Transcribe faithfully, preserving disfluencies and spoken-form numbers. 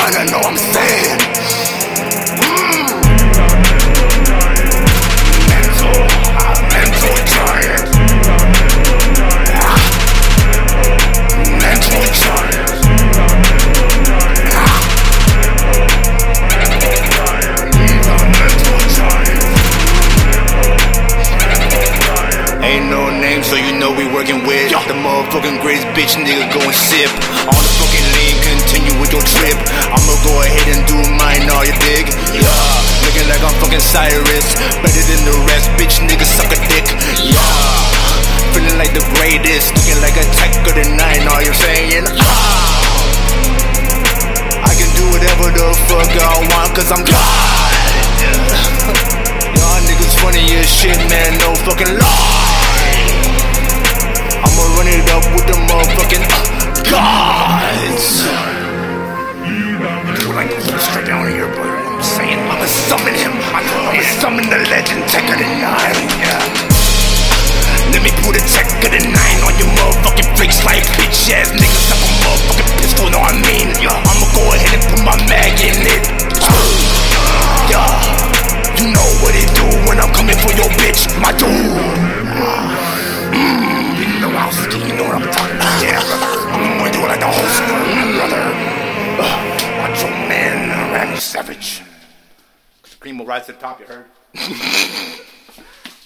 kinda know I'm saying. Mm. Mental, mental giant. Ah. Mental giant. Ah. He's a mental giant. Ain't no name, so you know we working with the motherfucking greatest bitch nigga going sip on the fucking lane, continue with your trip. I'ma go ahead and do mine, all you dig? Yeah, looking like I'm fucking Cyrus, better than the rest, bitch nigga suck a dick. Yeah, feeling like the greatest, looking like a tech of the nine, all you're saying? Ah, I can do whatever the fuck I want, cause I'm God. Y'all niggas funny as shit, man, no fucking lie. I'ma run it up with the motherfucking uh, gods. Like straight down here, bro. I'm saying I'ma summon him. I'ma summon the legend, Tech of the Nine. Yeah. Let me put a Tech of the Nine on your motherfucking face, like bitch ass niggas have a motherfucking pistol. Know what I mean? Yeah. I'ma go ahead and put my mag in it. Yeah. You know what it do when I'm coming for your bitch, my dude. You know what I'm talking about, yeah, brother. Mm, we do it like the holster, brother. Uh, Macho Man, Randy Savage. Cream will rise to the top, you heard?